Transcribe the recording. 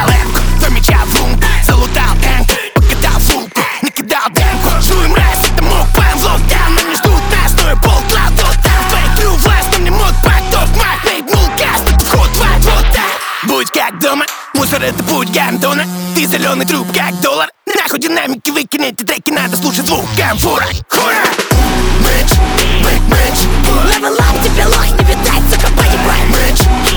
эмку, два мяча в румку, залутал энку, покатал фулку, накидал демку. Жду им раз, это мог план в локдаун, но не ждут нас, но я полтора до там. Твои крю власть, но мне мод поток, мать наебнул газ, это вход в ворота. Будь как дома, мусор это путь гандона. Ты зеленый труп, как доллар. Нахуй динамики выкинь, эти треки надо слушать звук комфора. Хура! Мэтч, мэтч, мэтч. Level up, тебе ложь не видать, сука, поебай. Мэтч,